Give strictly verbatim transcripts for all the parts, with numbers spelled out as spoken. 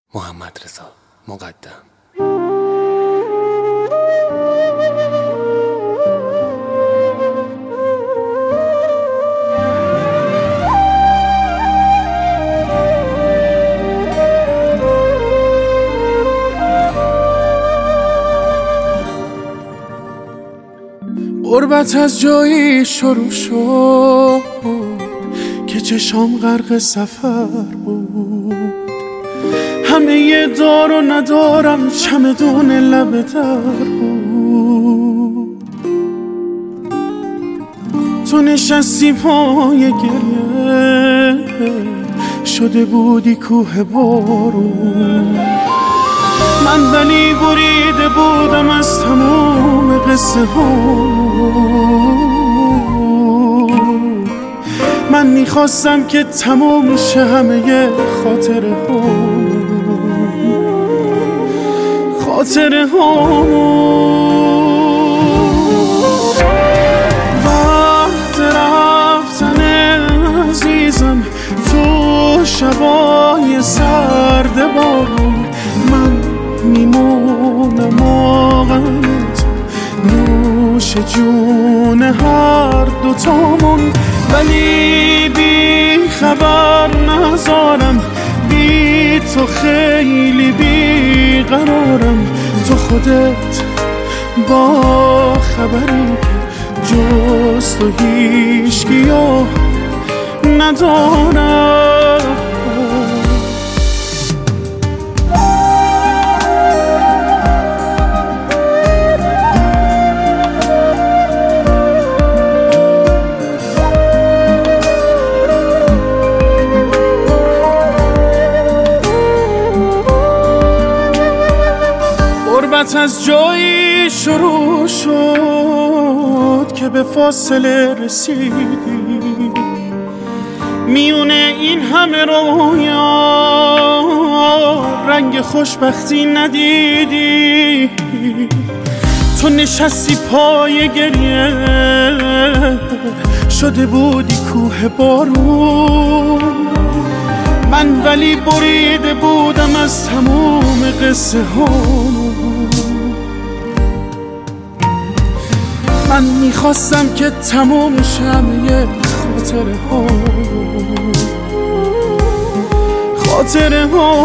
محمد رضا مقدم. غربت از جایی شروع شد که چشام غرق سفر بود. همه دار و ندارم چمدون لب در بود. تو نشستی پای گریه شده بودی کوه بارون. من ولی بریده بودم از تمام قصه ها. من میخواستم که تمام شه همه خاطره ها خاطره ها وقت رفتن عزیزم تو شبای سرد بارون. من میمونم آغم تو نوش جون هر دوتامون. ولی بی خبر نذارم بی تو خیلی بی قرارم. تو خودت با خبری که جز تو هیچکی ندارم. غربت از جایی شروع شد که به فاصله رسیدی. میونه این همه رویا رنگ خوشبختی ندیدی. تو نشستی پای گریه شده بودی کوه بارون. من ولی بریده بودم از تمام قصه ها. من میخواستم که تمام شمه خاطره ها خاطره ها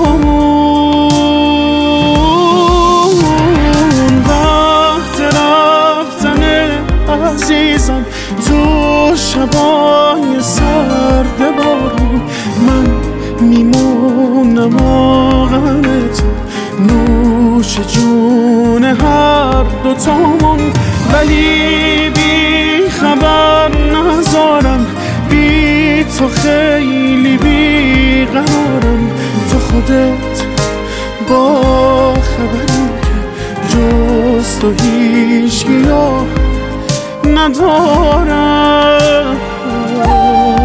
وقت رفتن عزیزم تو شبای سرد بارون. من میمونم آغم تو نوش جون هر دوتامون. ولی بی خبر نذارم بی تو خیلی بی قرارم. تو خودت با خبری که جز تو هیچکی ندارم.